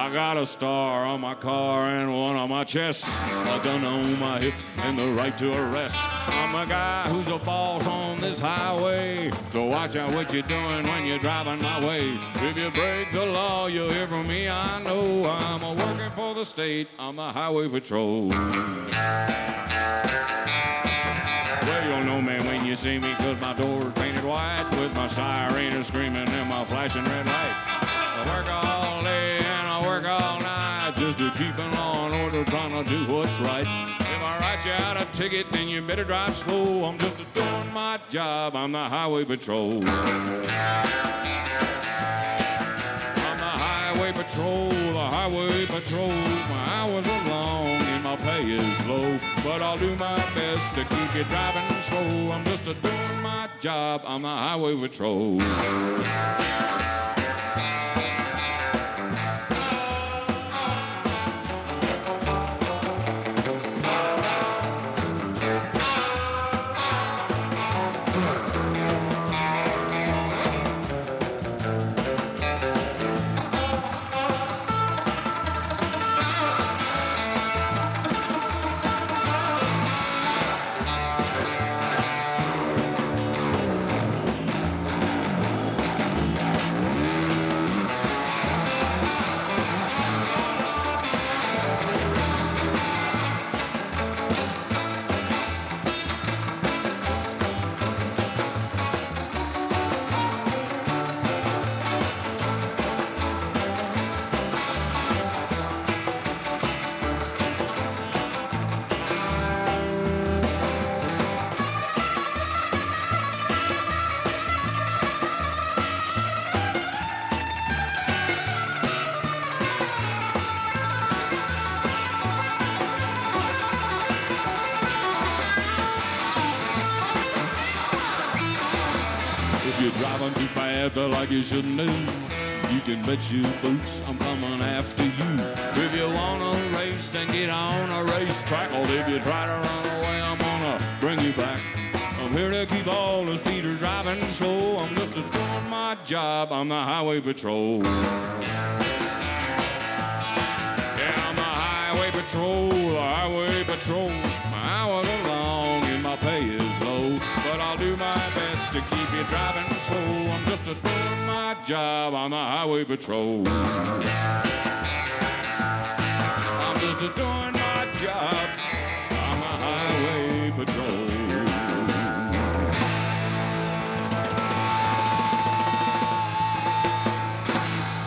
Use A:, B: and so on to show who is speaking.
A: I got a star on my car and one on my chest, a gun on my hip and the right to arrest. I'm a guy who's a boss on this highway, so watch out what you're doing when you're driving my way. If you break the law, you'll hear from me, I know. I'm a working for the state, I'm the highway patrol. Well, you'll know me when you see me, 'cause my door's painted white, with my siren screaming and my flashing red light. I work all day and I work all night, just to keep in law and order, trying to do what's right. If I write you out a ticket, then you better drive slow. I'm just doing my job, I'm the highway patrol. I'm the highway patrol, the highway patrol. My hours are long and my pay is low, but I'll do my best to keep you driving slow. I'm just doing my job, I'm the highway patrol. If you're driving too fast like you shouldn't do, you can bet your boots I'm coming after you. If you wanna race, then get on a racetrack. Or if you try to run away, I'm gonna bring you back. I'm here to keep all the speeders driving slow. I'm just doing my job, I'm the highway patrol. Yeah, I'm the highway patrol, the highway patrol. My hours are long and my pay is low, but I'll do my best to keep you driving slow. I'm just doing my job, I'm the highway patrol. I'm just doing my job, I'm the highway patrol.